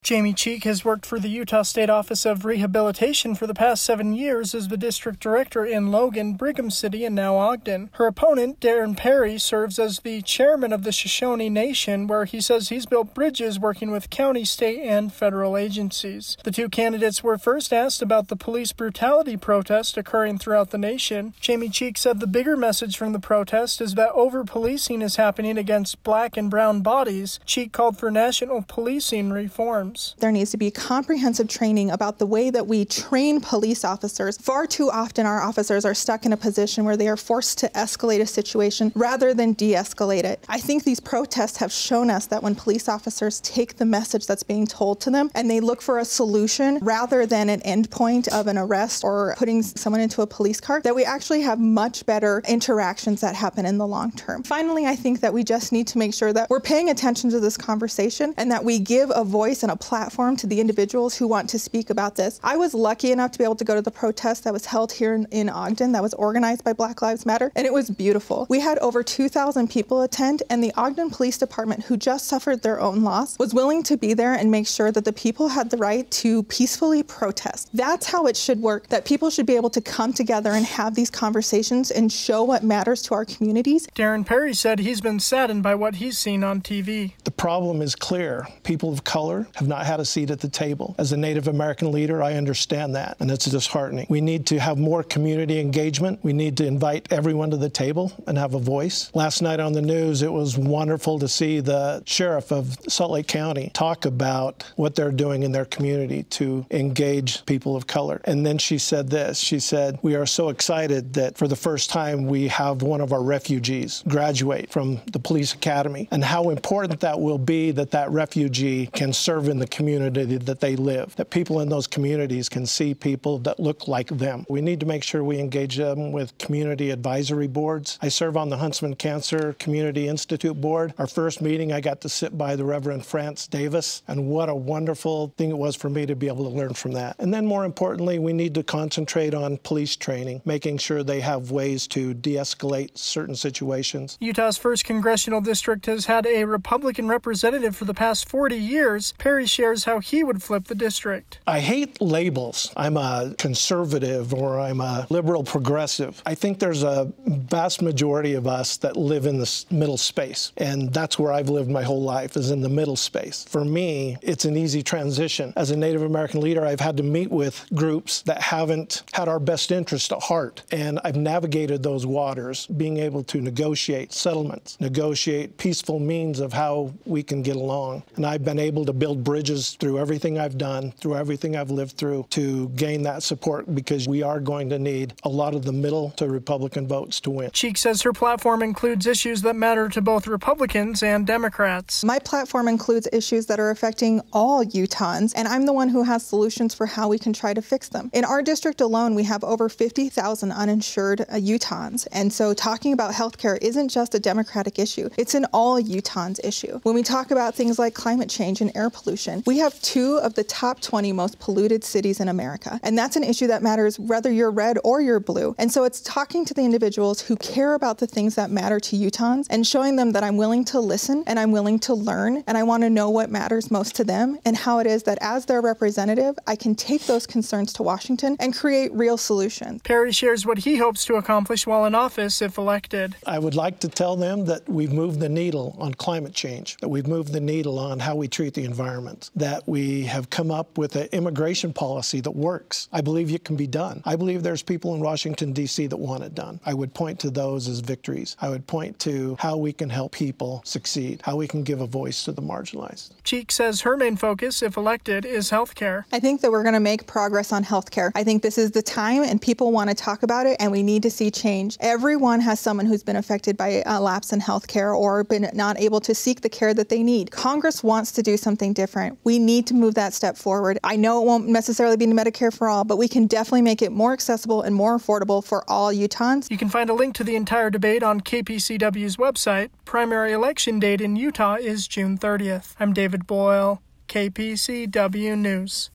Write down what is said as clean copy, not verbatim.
Jamie Cheek has worked for the Utah State Office of Rehabilitation for the past 7 years as the district director in Logan, Brigham City, and now Ogden. Her opponent, Darren Perry, serves as the chairman of the Shoshone Nation, where he says he's built bridges working with county, state, and federal agencies. The two candidates were first asked about the police brutality protest occurring throughout the nation. Jamie Cheek said the bigger message from the protest is that over-policing is happening against black and brown bodies. Cheek called for national policing reform. There needs to be comprehensive training about the way that we train police officers. Far too often our officers are stuck in a position where they are forced to escalate a situation rather than de-escalate it. I think these protests have shown us that when police officers take the message that's being told to them and they look for a solution rather than an endpoint of an arrest or putting someone into a police car, that we actually have much better interactions that happen in the long term. Finally, I think that we just need to make sure that we're paying attention to this conversation and that we give a voice and a platform to the individuals who want to speak about this. I was lucky enough to be able to go to the protest that was held here in Ogden that was organized by Black Lives Matter, and it was beautiful. We had over 2,000 people attend, and the Ogden Police Department, who just suffered their own loss, was willing to be there and make sure that the people had the right to peacefully protest. That's how it should work, that people should be able to come together and have these conversations and show what matters to our communities. Darren Perry said he's been saddened by what he's seen on TV. The problem is clear. People of color have not had a seat at the table. As a Native American leader, I understand that, and it's disheartening. We need to have more community engagement. We need to invite everyone to the table and have a voice. Last night on the news, it was wonderful to see the sheriff of Salt Lake County talk about what they're doing in their community to engage people of color. And then she said this. She said, "We are so excited that for the first time we have one of our refugees graduate from the police academy, and how important that will be that that refugee can serve in the community that they live, that people in those communities can see people that look like them." We need to make sure we engage them with community advisory boards. I serve on the Huntsman Cancer Community Institute board. Our first meeting, I got to sit by the Reverend France Davis, and what a wonderful thing it was for me to be able to learn from that. And then more importantly, we need to concentrate on police training, making sure they have ways to de-escalate certain situations. Utah's 1st Congressional District has had a Republican representative for the past 40 years. Perry shares how he would flip the district. I hate labels. I'm a conservative or I'm a liberal progressive. I think there's a vast majority of us that live in this middle space, and that's where I've lived my whole life, is in the middle space. For me, it's an easy transition. As a Native American leader, I've had to meet with groups that haven't had our best interest at heart, and I've navigated those waters, being able to negotiate settlements, negotiate peaceful means of how we can get along. And I've been able to build bridges through everything I've done, through everything I've lived through, to gain that support, because we are going to need a lot of the middle to Republican votes to win. Cheek says her platform includes issues that matter to both Republicans and Democrats. My platform includes issues that are affecting all Utahns, and I'm the one who has solutions for how we can try to fix them. In our district alone, we have over 50,000 uninsured Utahns, and so talking about healthcare isn't just a Democratic issue, it's an all Utahns issue. When we talk about things like climate change and air pollution, we have 2 of the top 20 most polluted cities in America, and that's an issue that matters whether you're red or you're blue. And so it's talking to the individuals who care about the things that matter to Utahns and showing them that I'm willing to listen and I'm willing to learn, and I want to know what matters most to them and how it is that as their representative, I can take those concerns to Washington and create real solutions. Perry shares what he hopes to accomplish while in office if elected. I would like to tell them that we've moved the needle on climate change, that we've moved the needle on how we treat the environment, that we have come up with an immigration policy that works. I believe it can be done. I believe there's people in Washington, D.C. that want it done. I would point to those as victories. I would point to how we can help people succeed, how we can give a voice to the marginalized. Cheek says her main focus, if elected, is healthcare. I think that we're going to make progress on healthcare. I think this is the time, and people want to talk about it, and we need to see change. Everyone has someone who's been affected by a lapse in healthcare or been not able to seek the care that they need. Congress wants to do something different. We need to move that step forward. I know it won't necessarily be Medicare for all, but we can definitely make it more accessible and more affordable for all Utahns. You can find a link to the entire debate on KPCW's website. Primary election date in Utah is June 30th. I'm David Boyle, KPCW News.